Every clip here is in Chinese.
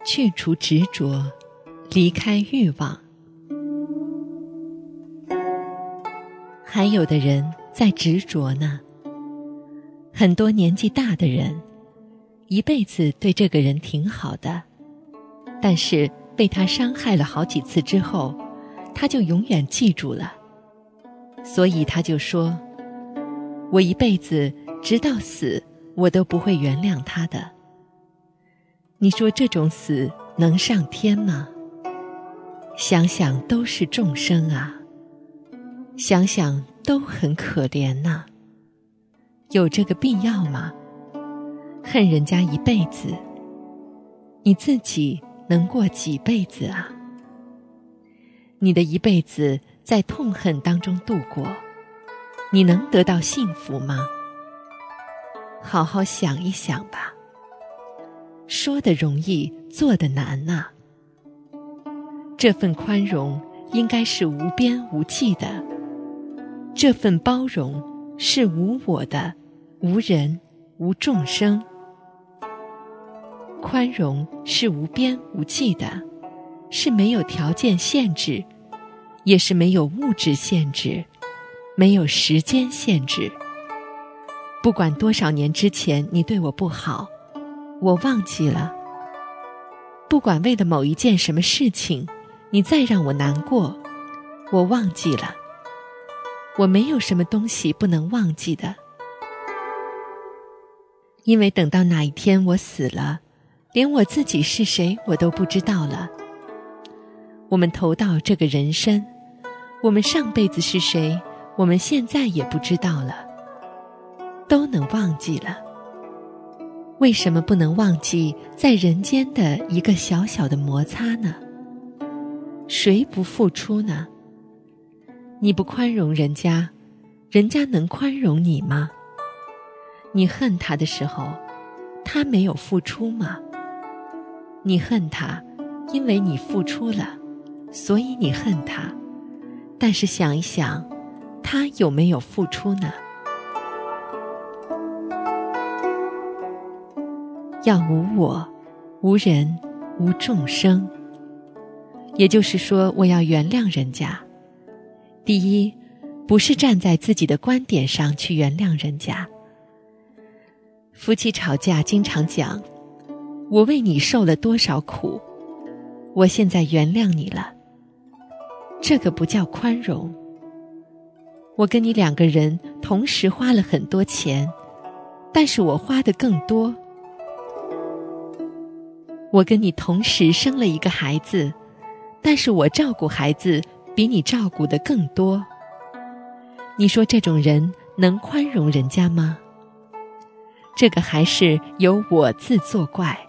去除执着，离开欲望。还有的人在执着呢，很多年纪大的人，一辈子对这个人挺好的，但是被他伤害了好几次之后，他就永远记住了，所以他就说，我一辈子直到死，我都不会原谅他的。你说这种死能上天吗？想想都是众生啊，想想都很可怜呐，有这个必要吗？恨人家一辈子，你自己能过几辈子啊？你的一辈子在痛恨当中度过，你能得到幸福吗？好好想一想吧，说得容易，做得难呐。这份宽容应该是无边无际的，这份包容是无我的，无人无众生。宽容是无边无际的，是没有条件限制，也是没有物质限制，没有时间限制。不管多少年之前你对我不好，我忘记了。不管为了某一件什么事情，你再让我难过，我忘记了。我没有什么东西不能忘记的，因为等到哪一天我死了，连我自己是谁我都不知道了。我们投到这个人身，我们上辈子是谁，我们现在也不知道了，都能忘记了。为什么不能忘记在人间的一个小小的摩擦呢？谁不付出呢？你不宽容人家，人家能宽容你吗？你恨他的时候，他没有付出吗？你恨他，因为你付出了，所以你恨他。但是想一想，他有没有付出呢？要无我，无人，无众生。也就是说，我要原谅人家。第一，不是站在自己的观点上去原谅人家。夫妻吵架经常讲，我为你受了多少苦，我现在原谅你了。这个不叫宽容。我跟你两个人同时花了很多钱，但是我花的更多。我跟你同时生了一个孩子，但是我照顾孩子比你照顾的更多。你说这种人能宽容人家吗？这个还是有我字作怪。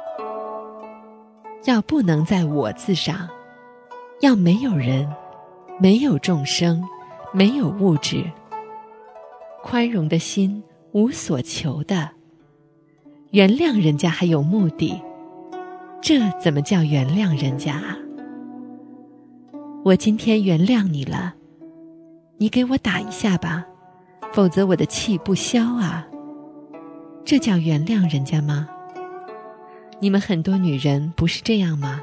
要不能在我字上，要没有人，没有众生，没有物质。宽容的心无所求的，原谅人家还有目的，这怎么叫原谅人家啊？我今天原谅你了，你给我打一下吧，否则我的气不消啊。这叫原谅人家吗？你们很多女人不是这样吗？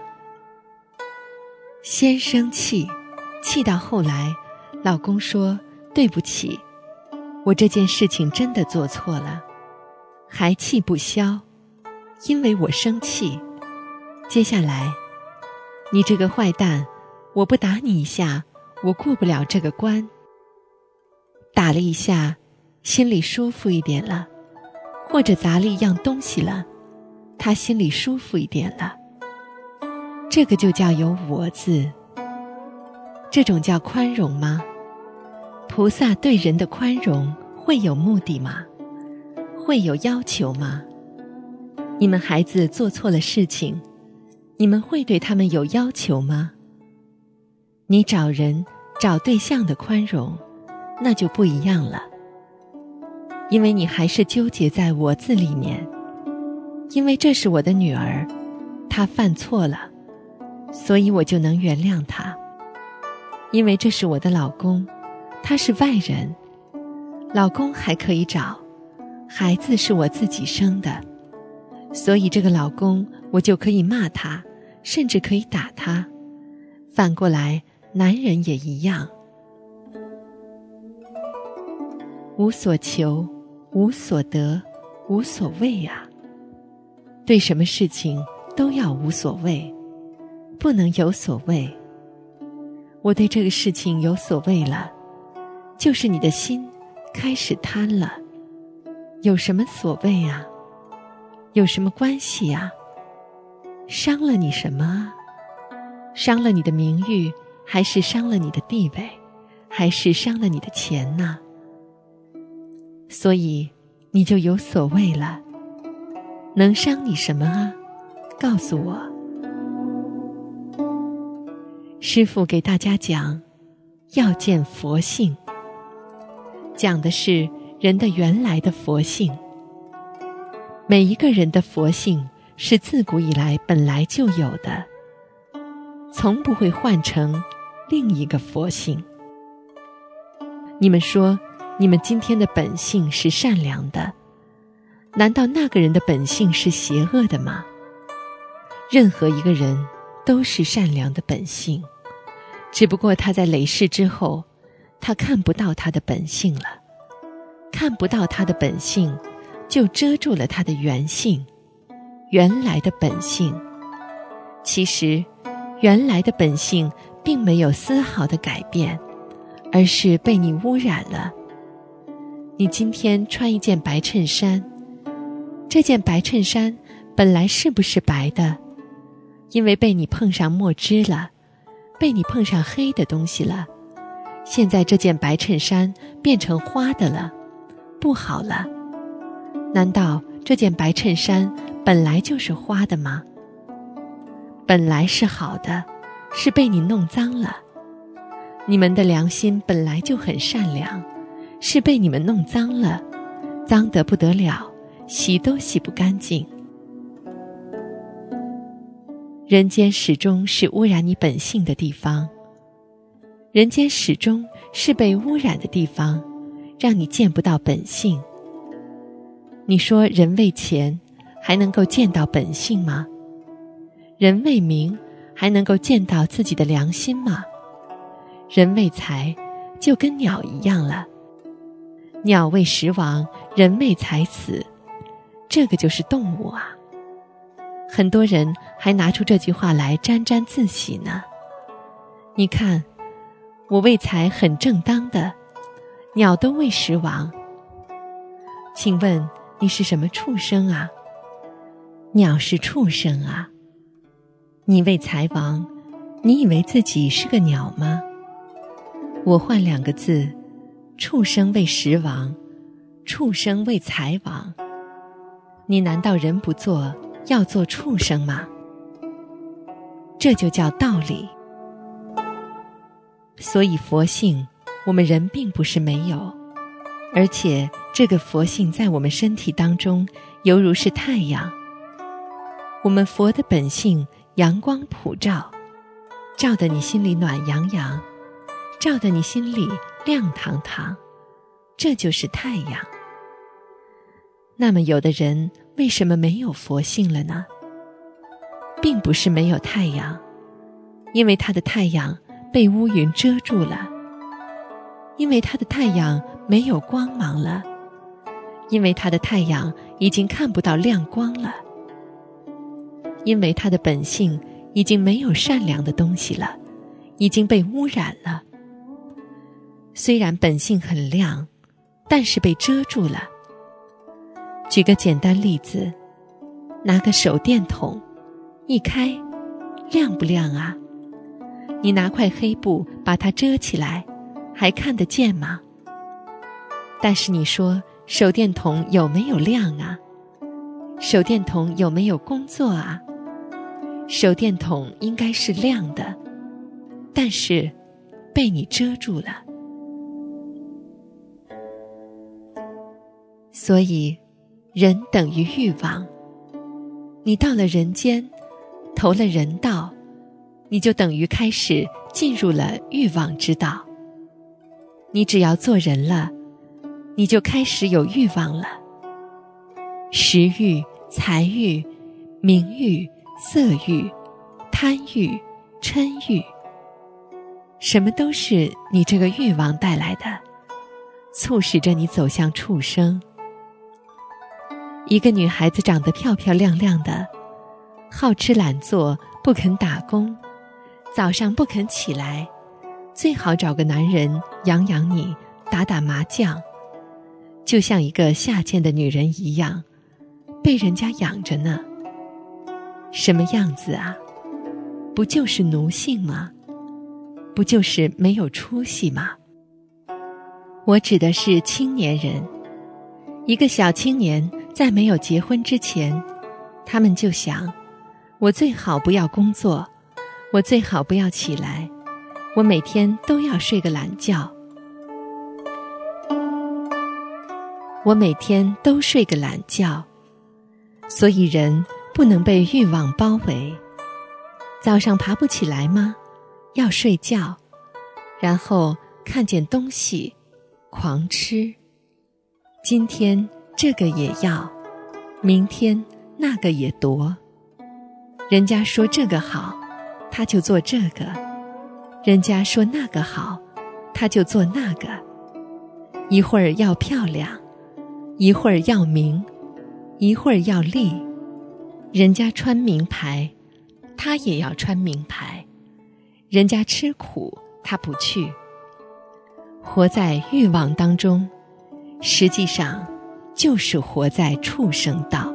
先生气，气到后来，老公说对不起，我这件事情真的做错了，还气不消，因为我生气。接下来，你这个坏蛋，我不打你一下，我过不了这个关。打了一下，心里舒服一点了，或者砸了一样东西了，他心里舒服一点了。这个就叫有我字。这种叫宽容吗？菩萨对人的宽容会有目的吗？会有要求吗？你们孩子做错了事情，你们会对他们有要求吗？你找人找对象的宽容，那就不一样了。因为你还是纠结在我字里面，因为这是我的女儿，她犯错了，所以我就能原谅她。因为这是我的老公，他是外人，老公还可以找，孩子是我自己生的， 所以这个老公我就可以骂他，甚至可以打他。反过来，男人也一样。无所求，无所得，无所谓啊。对什么事情都要无所谓，不能有所谓。我对这个事情有所谓了，就是你的心开始贪了。有什么所谓啊？有什么关系啊？伤了你什么啊？伤了你的名誉，还是伤了你的地位，还是伤了你的钱呢？所以你就有所谓了。能伤你什么啊？告诉我。师父给大家讲，要见佛性，讲的是人的原来的佛性。每一个人的佛性是自古以来本来就有的，从不会换成另一个佛性。你们说，你们今天的本性是善良的，难道那个人的本性是邪恶的吗？任何一个人都是善良的本性，只不过他在累世之后，他看不到他的本性了，看不到他的本性，就遮住了他的原性，原来的本性。其实原来的本性并没有丝毫的改变，而是被你污染了。你今天穿一件白衬衫，这件白衬衫本来是不是白的？因为被你碰上墨汁了，被你碰上黑的东西了，现在这件白衬衫变成花的了，不好了。难道这件白衬衫本来就是花的吗？本来是好的，是被你弄脏了。你们的良心本来就很善良，是被你们弄脏了，脏得不得了，洗都洗不干净。人间始终是污染你本性的地方，人间始终是被污染的地方，让你见不到本性。你说人为钱还能够见到本性吗？人为名还能够见到自己的良心吗？人为财就跟鸟一样了，鸟为食亡，人为财死，这个就是动物啊。很多人还拿出这句话来沾沾自喜呢。你看，我为财很正当的，鸟都为食亡。请问你是什么畜生啊？鸟是畜生啊。你为财亡，你以为自己是个鸟吗？我换2个字，畜生为食亡，畜生为财亡。你难道人不做，要做畜生吗？这就叫道理。所以佛性，我们人并不是没有，而且这个佛性在我们身体当中，犹如是太阳。我们佛的本性，阳光普照，照得你心里暖洋洋，照得你心里亮堂堂，这就是太阳。那么有的人为什么没有佛性了呢？并不是没有太阳，因为他的太阳被乌云遮住了，因为他的太阳没有光芒了，因为他的太阳已经看不到亮光了，因为他的本性已经没有善良的东西了，已经被污染了。虽然本性很亮，但是被遮住了。举个简单例子，拿个手电筒一开，亮不亮啊？你拿块黑布把它遮起来，还看得见吗？但是你说手电筒有没有亮啊？手电筒有没有工作啊？手电筒应该是亮的，但是被你遮住了。所以人等于欲望，你到了人间，投了人道，你就等于开始进入了欲望之道。你只要做人了，你就开始有欲望了。食欲、 财欲、名欲、色欲、贪欲、嗔欲，什么都是你这个欲望带来的，促使着你走向畜生。一个女孩子长得漂漂亮亮的，好吃懒做，不肯打工，早上不肯起来，最好找个男人养养你，打打麻将，就像一个下贱的女人一样，被人家养着呢。什么样子啊？不就是奴性吗？不就是没有出息吗？我指的是青年人。一个小青年在没有结婚之前，他们就想，我最好不要工作，我最好不要起来，我每天都要睡个懒觉，我每天都睡个懒觉。所以人不能被欲望包围。早上爬不起来吗？要睡觉，然后看见东西狂吃，今天这个也要，明天那个也夺。人家说这个好，他就做这个；人家说那个好，他就做那个。一会儿要漂亮，一会儿要名，一会儿要利。人家穿名牌，他也要穿名牌；人家吃苦，他不去。活在欲望当中，实际上就是活在畜生道。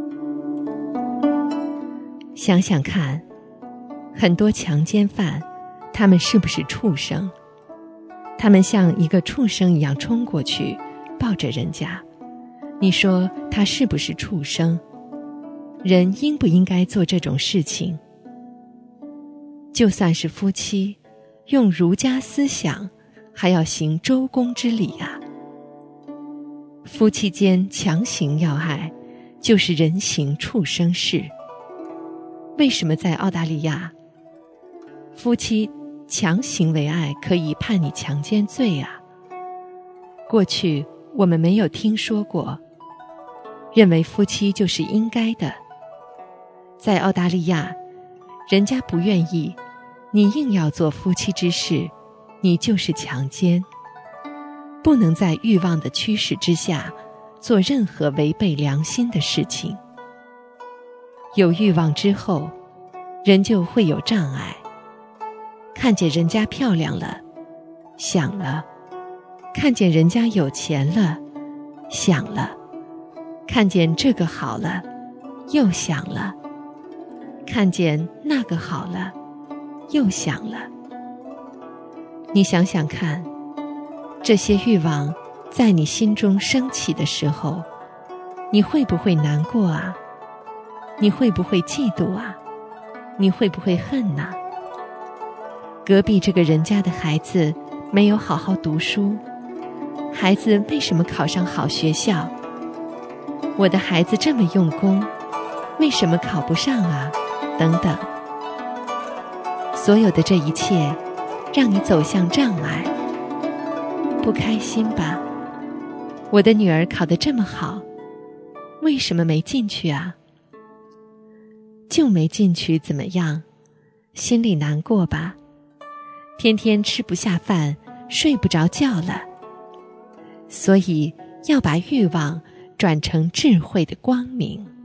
想想看，很多强奸犯，他们是不是畜生？他们像一个畜生一样冲过去，抱着人家，你说他是不是畜生？人应不应该做这种事情？就算是夫妻，用儒家思想，还要行周公之礼啊。夫妻间强行要爱，就是人行畜生事。为什么在澳大利亚，夫妻强行为爱可以判你强奸罪啊？过去我们没有听说过，认为夫妻就是应该的。在澳大利亚，人家不愿意，你硬要做夫妻之事，你就是强奸。不能在欲望的驱使之下做任何违背良心的事情。有欲望之后，人就会有障碍。看见人家漂亮了，想了；看见人家有钱了，想了；看见这个好了，又想了；看见那个好了，又想了。你想想看，这些欲望在你心中升起的时候，你会不会难过啊？你会不会嫉妒啊？你会不会恨啊？隔壁这个人家的孩子没有好好读书，孩子为什么考上好学校？我的孩子这么用功，为什么考不上啊？等等。所有的这一切让你走向障碍，不开心吧？我的女儿考得这么好，为什么没进去啊？就没进去怎么样？心里难过吧？天天吃不下饭，睡不着觉了。所以要把欲望转成智慧的光明。